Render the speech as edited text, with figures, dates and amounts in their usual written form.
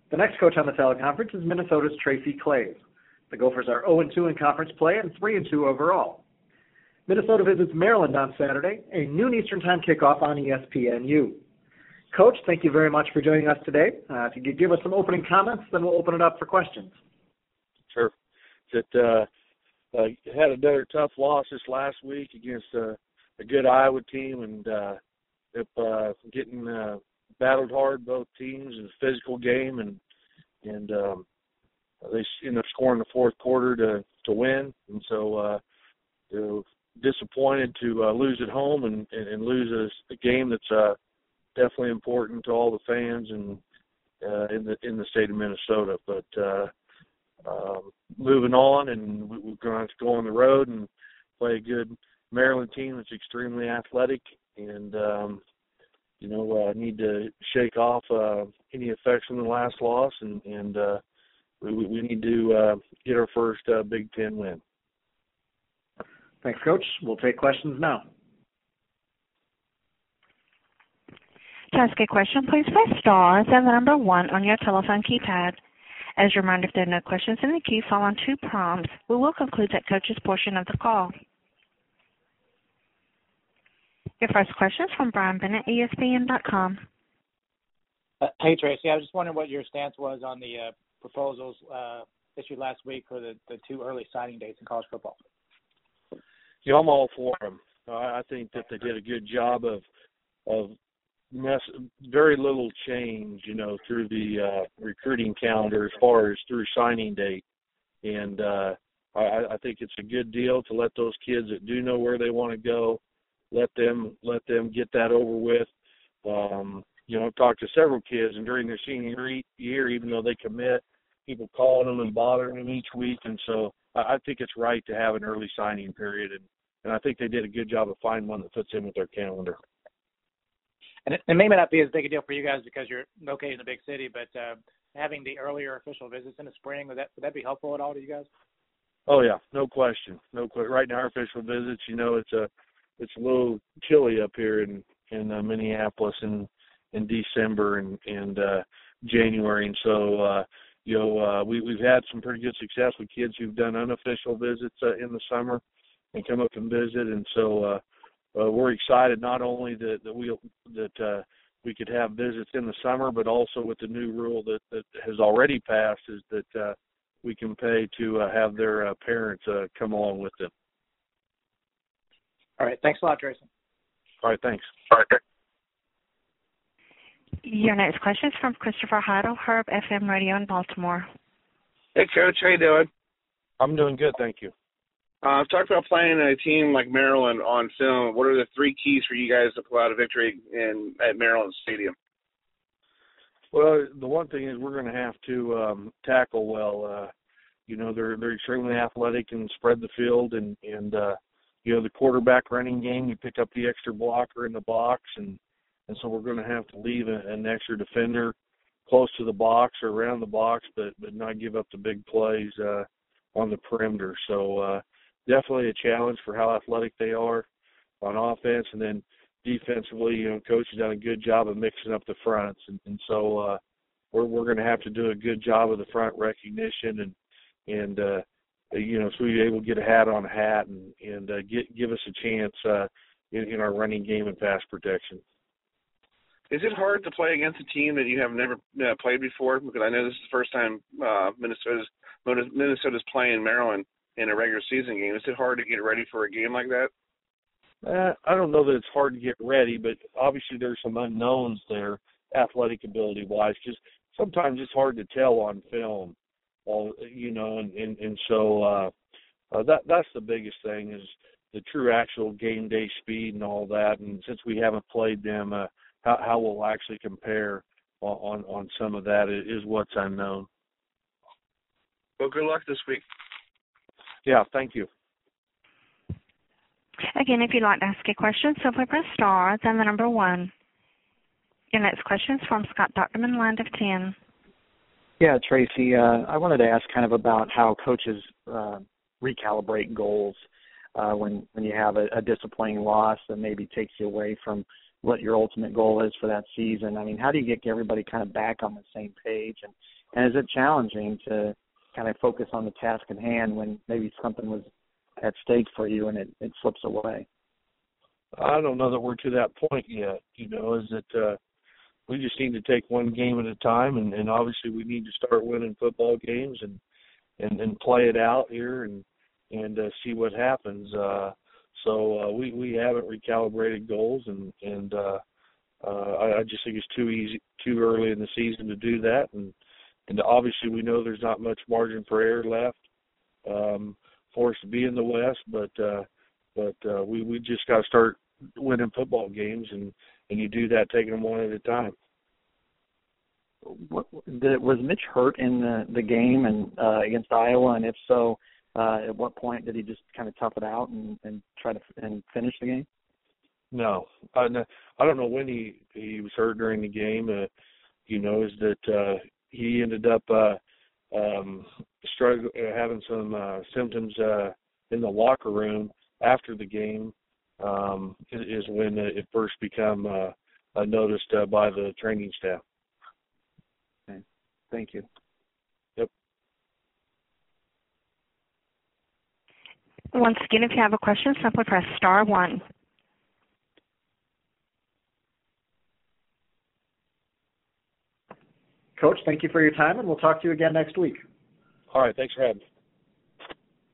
The next coach on the teleconference is Minnesota's Tracy Claeys. The Gophers are 0-2 in conference play and 3-2 overall. Minnesota visits Maryland on Saturday, a noon Eastern Time kickoff on ESPNU. Coach, thank you very much for joining us today. If you could give us some opening comments, then we'll open it up for questions. Sure. Had another tough loss this last week against a good Iowa team, and getting battled hard, both teams, in a physical game, and they ended up scoring the fourth quarter to win, and so disappointed to lose at home and lose a game that's definitely important to all the fans and in the state of Minnesota. But moving on, and we're going to go on the road and play a good Maryland team that's extremely athletic, and need to shake off any effects from the last loss, and we need to get our first Big Ten win. Thanks, Coach. We'll take questions now. To ask a question, please press star, then the number 1 on your telephone keypad. As a reminder, if there are no questions in the queue, following 2 prompts, we will conclude that coach's portion of the call. Your first question is from Brian Bennett, ESPN.com. Hey, Tracy. I was just wondering what your stance was on the proposals issued last week for the 2 early signing dates in college football. I'm all for them. I think that they did a good job of very little change, through the recruiting calendar as far as through signing date. And I think it's a good deal to let those kids that do know where they want to go, let them get that over with. I've talked to several kids, and during their senior year, even though they commit, people calling them and bothering them each week. And so I think it's right to have an early signing period, and I think they did a good job of finding one that fits in with their calendar. And it may not be as big a deal for you guys because you're located in a big city, but having the earlier official visits in the spring, would that be helpful at all to you guys? Oh yeah, no question. Right now, our official visits, it's a little chilly up here in Minneapolis in December and January, and so we've had some pretty good success with kids who've done unofficial visits in the summer and come up and visit, and so we're excited not only that we could have visits in the summer, but also with the new rule that has already passed is that we can pay to have their parents come along with them. All right. Thanks a lot, Tracy. All right. Thanks. All right. Your next question is from Christopher Heidel, Herb FM Radio in Baltimore. Hey, Coach. How you doing? I'm doing good, thank you. Talk about playing a team like Maryland on film. What are the 3 keys for you guys to pull out a victory at Maryland Stadium? Well, the one thing is we're going to have to tackle well. They're extremely athletic and spread the field, and the quarterback running game, you pick up the extra blocker in the box, and so we're going to have to leave an extra defender close to the box or around the box, but not give up the big plays on the perimeter. So definitely a challenge for how athletic they are on offense, and then defensively, Coach has done a good job of mixing up the fronts, and so we're going to have to do a good job of the front recognition and so we're able to get a hat on a hat and give us a chance in our running game and pass protection. Is it hard to play against a team that you have never played before? Because I know this is the first time Minnesota's playing Maryland in a regular season game. Is it hard to get ready for a game like that? I don't know that it's hard to get ready, but obviously there's some unknowns there, athletic ability-wise, because sometimes it's hard to tell on film. And so that's the biggest thing is the true actual game day speed and all that. And since we haven't played them, how we'll actually compare on some of that is what's unknown. Well, good luck this week. Yeah, thank you. Again, if you'd like to ask a question, simply press star, then the number 1. Your next question is from Scott Docterman, Line of 10. Yeah, Tracy, I wanted to ask kind of about how coaches recalibrate goals when you have a disappointing loss that maybe takes you away from what your ultimate goal is for that season. I mean, how do you get everybody kind of back on the same page? And is it challenging to kind of focus on the task at hand when maybe something was at stake for you and it slips away? I don't know that we're to that point yet. Is that we just need to take one game at a time, and obviously we need to start winning football games and play it out here and see what happens. So we haven't recalibrated goals, and I just think it's too early in the season to do that, and obviously we know there's not much margin for error left for us to be in the West, but we just got to start winning football games, and you do that taking them one at a time. Was Mitch hurt in the game and against Iowa, and if so, at what point did he just kind of tough it out and try to finish the game? No, I don't know when he was hurt during the game. Is that he ended up having some symptoms in the locker room after the game. Is when it first become noticed by the training staff. Okay. Thank you. Yep. Once again, if you have a question, simply press star 1. Coach, thank you for your time, and we'll talk to you again next week. All right. Thanks for having me.